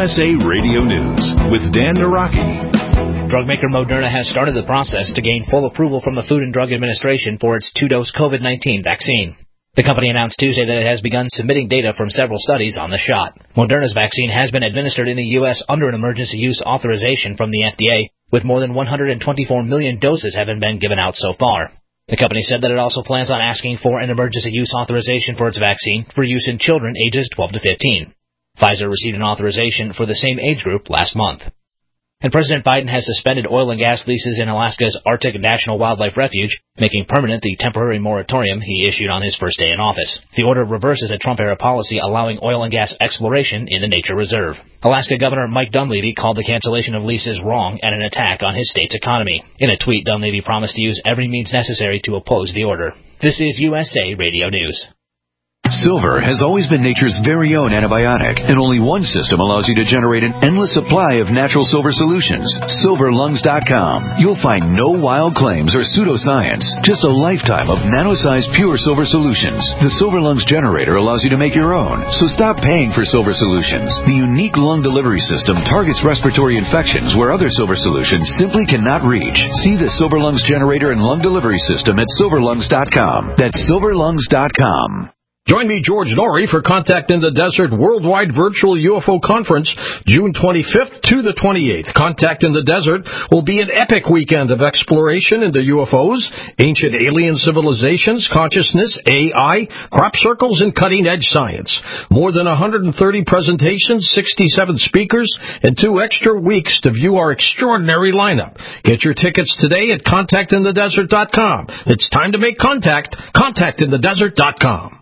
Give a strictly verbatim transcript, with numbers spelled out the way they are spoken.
S A Radio News with Dan Naraki. Drug maker Moderna has started the process to gain full approval from the Food and Drug Administration for its two-dose COVID nineteen vaccine. The company announced Tuesday that it has begun submitting data from several studies on the shot. Moderna's vaccine has been administered in the U S under an emergency use authorization from the F D A, with more than one hundred twenty-four million doses having been given out so far. The company said that it also plans on asking for an emergency use authorization for its vaccine for use in children ages twelve to fifteen. Pfizer received an authorization for the same age group last month. And President Biden has suspended oil and gas leases in Alaska's Arctic National Wildlife Refuge, making permanent the temporary moratorium he issued on his first day in office. The order reverses a Trump-era policy allowing oil and gas exploration in the nature reserve. Alaska Governor Mike Dunleavy called the cancellation of leases wrong and an attack on his state's economy. In a tweet, Dunleavy promised to use every means necessary to oppose the order. This is U S A Radio News. Silver has always been nature's very own antibiotic, and only one system allows you to generate an endless supply of natural silver solutions. silver lungs dot com. You'll find no wild claims or pseudoscience, just a lifetime of nano-sized pure silver solutions. The Silver Lungs generator allows you to make your own, so stop paying for silver solutions. The unique lung delivery system targets respiratory infections where other silver solutions simply cannot reach. See the Silver Lungs generator and lung delivery system at silver lungs dot com. That's silver lungs dot com. Join me, George Norrie, for Contact in the Desert Worldwide Virtual U F O Conference, June twenty-fifth to the twenty-eighth. Contact in the Desert will be an epic weekend of exploration into U F Os, ancient alien civilizations, consciousness, A I, crop circles, and cutting-edge science. More than one hundred thirty presentations, sixty-seven speakers, and two extra weeks to view our extraordinary lineup. Get your tickets today at contact in the desert dot com. It's time to make contact. contact in the desert dot com.